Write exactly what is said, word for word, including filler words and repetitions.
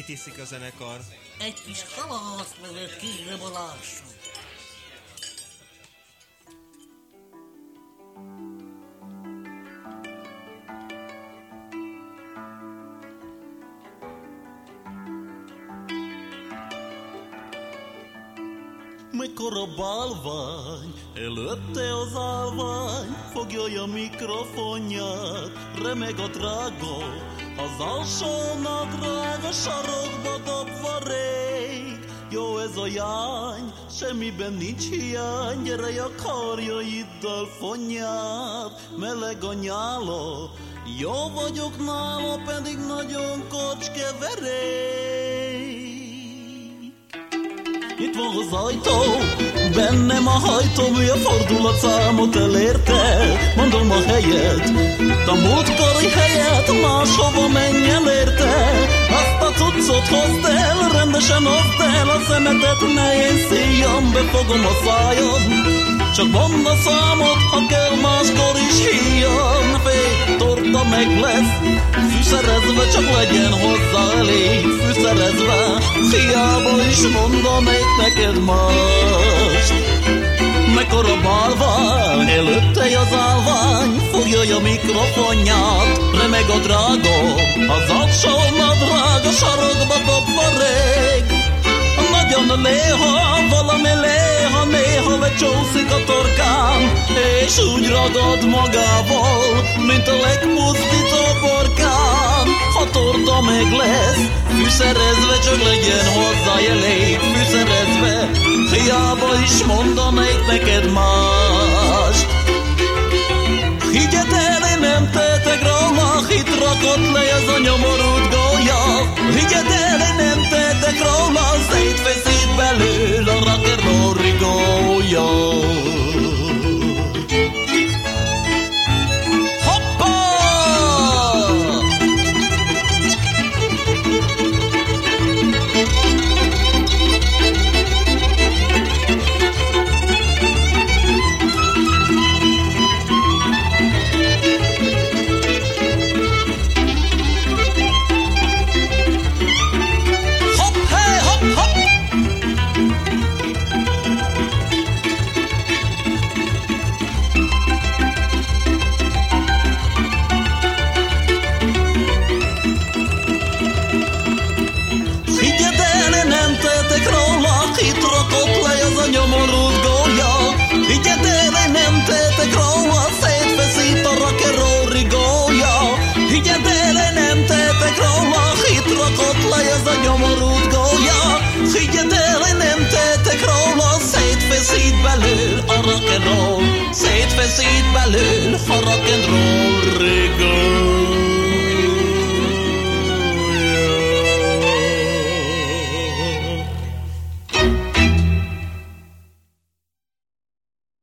Mit iszik a zenekar? Egy kis halászlevet kérem a lássam. Mikor a bálvány előtte az állvány, fogja a mikrofonját, remeg a drága, az alsó nadrág, a sarokba dobva rég. Jó ez a jány, semmiben nincs hiány, gyere a karjaiddal fonját, meleg a nyála, jó vagyok nála, pedig nagyon kocskeverék. Itt van az ajtó, bennem a hajtó, a fordulatszámot elérte, mondom a helyet, a múltkori helyet, máshova menj el érte, azt a cuccot hozd el, rendesen hozd el, a szemetet ne én szíjam, befogom a szájad, csak mondd a számot, ha kell máskor is híjam, fél torta meg lesz, fűszerezve, csak legyen hozzá elég fűszerezve, hiába is mondanék neked mást. Mekkora bálvány, előtte az állvány, fogja a mikrofonját, remeg a drága, az alsó nadrág, a sarokba dobva rég. Nagyon léha, valami léha, néha lecsúszik a torkám, és úgy ragad magával, mint a legpusztító borkám. Ha torta meg lesz, fűszerezve, csak legyen hozzá elég fűszerezve, hiába is mondanék neked mást. Higgyed el, én nem tettek róla, hit rakott le ez a nyomorú